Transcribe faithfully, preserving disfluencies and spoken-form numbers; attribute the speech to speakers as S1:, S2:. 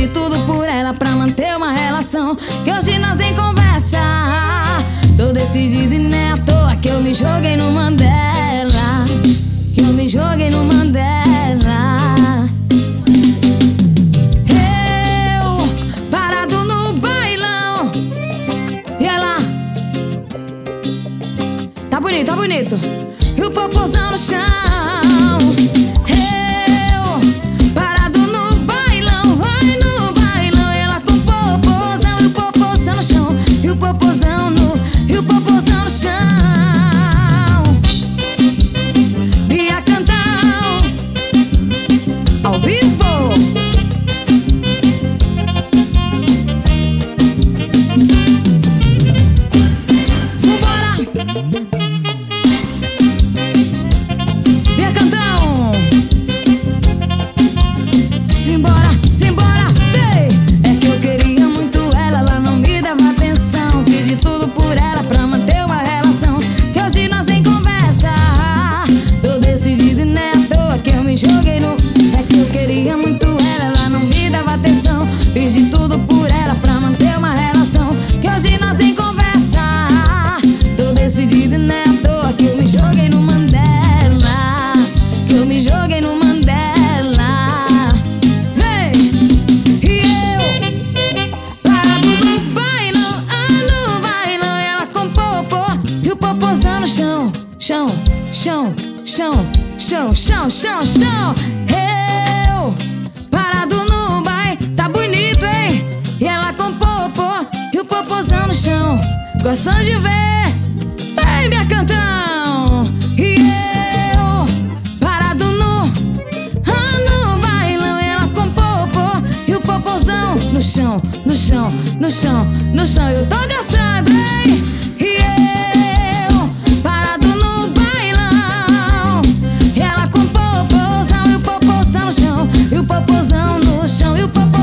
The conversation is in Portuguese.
S1: de tudo por ela pra manter uma relação, que hoje nós nem conversa. Tô decidida e nem é à toa que eu me joguei no Mandela, que eu me joguei no Mandela. Eu parado no bailão e ela tá bonito, tá bonito, e o popozão no chão. Ao vivo! Vambora! Minha Cantão! Simbora, simbora! Ei! É que eu queria muito ela, ela não me dava atenção. Pedi tudo por ela pra manter uma relação, que hoje nós nem conversa. Tô decidida e nem é à toa que eu me joguei no... Eu queria muito ela, ela não me dava atenção. Fiz de tudo por ela pra manter uma relação, que hoje nós nem conversa. Tô decidida e não é à toa que eu me joguei no Mandela, que eu me joguei no Mandela. Vem! E eu parado no bailão, ah, no bailão, e ela com popô e o popozão no chão. Chão, chão, chão, chão, chão, chão, chão. Parado no baile, tá bonito, hein? E ela com popô e o popozão no chão, gostando de ver. Vem, Minha Cantão! E eu parado no, ah, no bailão, e ela com popô e o popozão no chão, no chão, no chão, no chão. Eu tô gostando, hein? E eu parado no bailão, e ela com popozão e o popozão no chão, e o popozão no chão, e o popozão